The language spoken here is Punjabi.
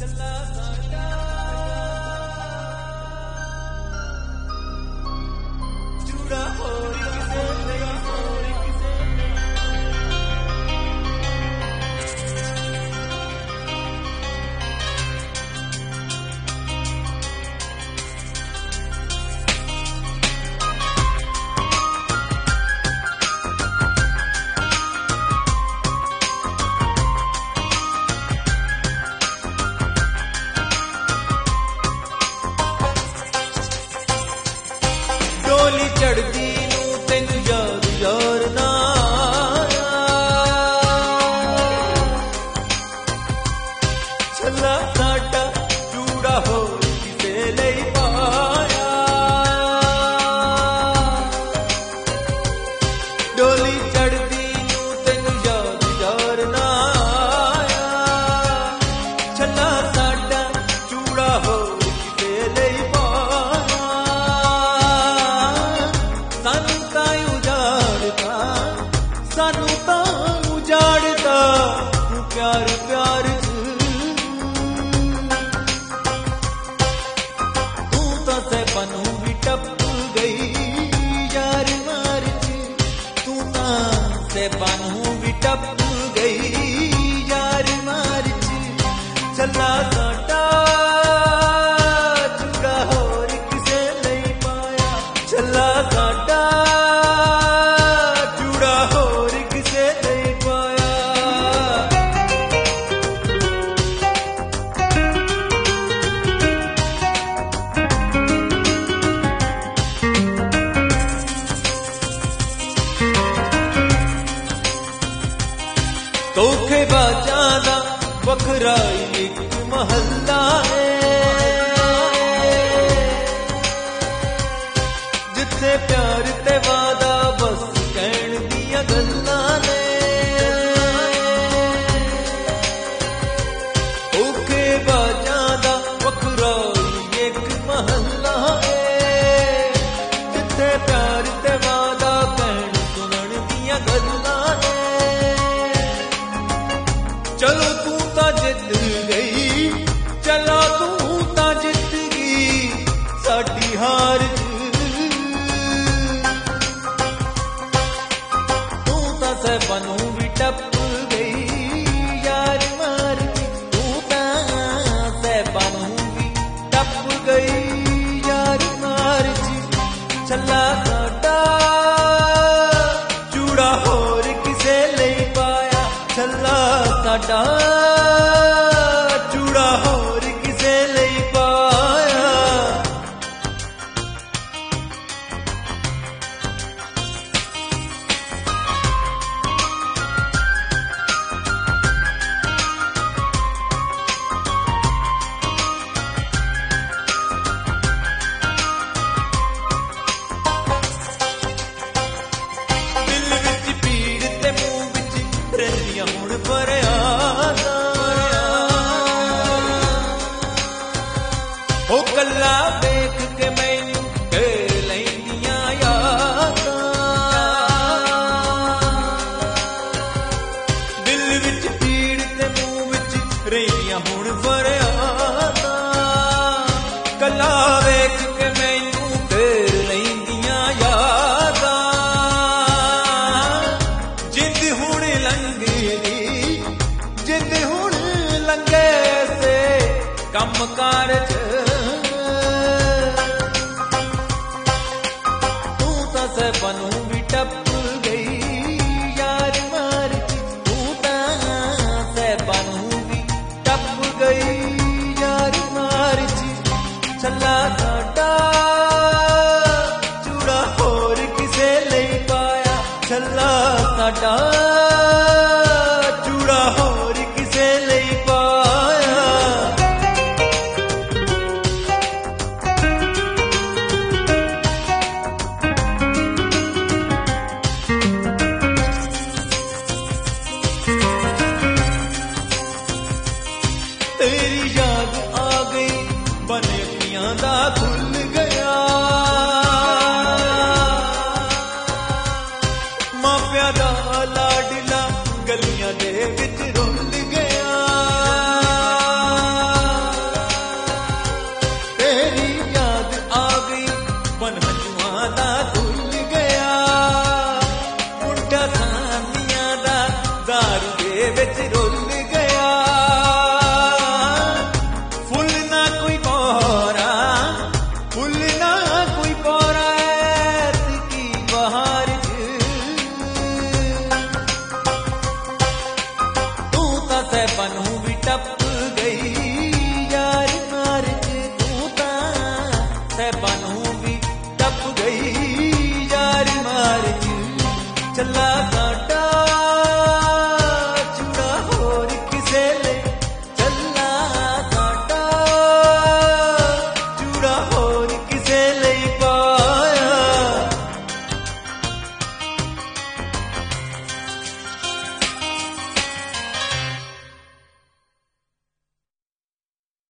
ਡੋਲੀ ਚੜਦੀ ਨੂੰ ਤੈਨੂੰ ਯਾਦ ਯਾਰ ਨਾ ਛੱਲਾ ਸਾਡਾ ਚੂੜਾ ਹੋਰ ਕਿਸੇ ਲਈ ਪਾਇਆ ਡੋਲੀ ਚੜਦੀ ਨੂੰ ਤੈਨੂੰ ਯਾਦ ਯਾਰ ਨਾ ਛੱਲਾ ਸਾਡਾ ਚੂੜਾ ਹੋਰ ਕਿਸੇ ਲਈ ਸਾਨੂੰ ਤਾਂ ਉਜਾੜਦਾ ਤੂੰ ਪਿਆਰ ਪਿਆਰ ਤੂੰ ਤਾਂ ਸਹਿਬਾਂ ਨੂੰ ਵੀ ਟੱਪ ਗਈ ਯਾਰ ਮਾਰ ਤੂੰ ਤਾਂ ਸਹਿਬਾਂ ਨੂੰ ਵੀ ਟੱਪ ਗਈ ਯਾਰ ਮਾਰ ਛੱਲਾ ਸਾਡਾ ਚੂੜਾ ਹੋਰ ਕਿਸੇ ਲਈ ਪਾਇਆ ਛੱਲਾ ਸਾਡਾ ਧੋਖੇਬਾਜ਼ਾਂ ਦਾ ਵੱਖਰਾ ਇੱਕ ਮਹੱਲਾ ਜਿੱਥੇ ਪਿਆਰ ਤੇ ਵਾਦਾ ਬਸ ਕਹਿਣ ਦੀਆਂ ਗੱਲਾਂ ਨੇ ਧੋਖੇਬਾਜ਼ਾਂ ਦਾ ਵੱਖਰਾ ਇੱਕ ਮਹੱਲਾ ਜਿੱਥੇ ਪਿਆਰ ਤੇ ਵਾਦਾ ਕਹਿਣ ਸੁਣਨ ਦੀਆਂ ਗੱਲਾਂ ਨੇ ਚਲੋ ਤੂੰ ਤਾਂ ਜਿੱਤ ਗਈ ਚਲੋ ਤੂੰ ਤਾਂ ਜਿੱਤ ਗਈ ਸਾਡੀ ਹਾਰ ਤੂੰ ਤਾਂ ਸਹਿਬਾਂ ਨੂੰ ਵੀ ਟੱਪ ਗਈ ਯਾਰ ਮਾਰ ਤੂੰ ਤਾਂ ਸਹਿਬਾਂ ਨੂੰ ਵੀ ਟੱਪ ਗਈ ਯਾਰ ਮਾਰ ਛੱਲਾ ਸਾਡਾ ਚੂੜਾ ਹੋਰ ਕਿਸੇ ਲਈ ਪਾਇਆ ਛੱਲਾ ਸਾਡਾ ਚੂੜਾ ਹੋਰ ਕਿਸੇ ਲਈ ਪਾਇਆ ਦਿਲ ਵਿੱਚ ਪੀੜ ਤੇ ਮੂੰਹ ਵਿੱਚ ਰਹਿੰਦੀਆਂ ਹੁਣ ਫਰਿਆਦਾਂ ਉਹ ਕੱਲਾ ਵੇਖ ਕੇ ਮੈਨੂੰ ਕਹਿ ਲੈਂਦੀਆਂ ਯਾਦਾਂ ਦਿਲ ਵਿੱਚ ਪੀੜ ਤੇ ਮੂੰਹ ਵਿੱਚ ਰਹਿੰਦੀਆਂ ਹੁਣ ਫਰਿਆਦਾਂ ਕੱਲਾ ਵੇਖ ਕੇ ਮੈਨੂੰ ਕਹਿ ਲੈਂਦੀਆਂ ਯਾਦਾਂ ਜਿੰਦ ਹੁਣ ਲੰਘੀ ਜਿੰਦ ਹੁਣ ਲੰਘੇ ਸੇ ਕੰਮ ਕਾਰ ਸਹਿਬਾਂ ਨੂੰ ਵੀ ਟੱਪ ਗਈ ਯਾਰ ਮਾਰ ਤੂੰ ਤਾਂ ਸਹਿਬਾਂ ਨੂੰ ਵੀ ਟੱਪ ਗਈ ਯਾਰ ਮਾਰ ਛੱਲਾ ਸਾਡਾ ਚੂੜਾ ਹੋਰ ਕਿਸੇ ਲਈ ਪਾਇਆ ਛੱਲਾ ਸਾਡਾ ਚੂੜਾ ਹੋਰ ਕਿਸੇ ਲਈ ਪਾਇਆ ਤੇਰੀ ਯਾਦ ਆ ਗਈ ਬਨ ਅੱਖੀਆਂ ਦਾ ਖੁੱਲ ਗਿਆ ਮਾਪਿਆਂ ਦਾ ਲਾਡ ਸਹਿਬਾਂ ਨੂੰ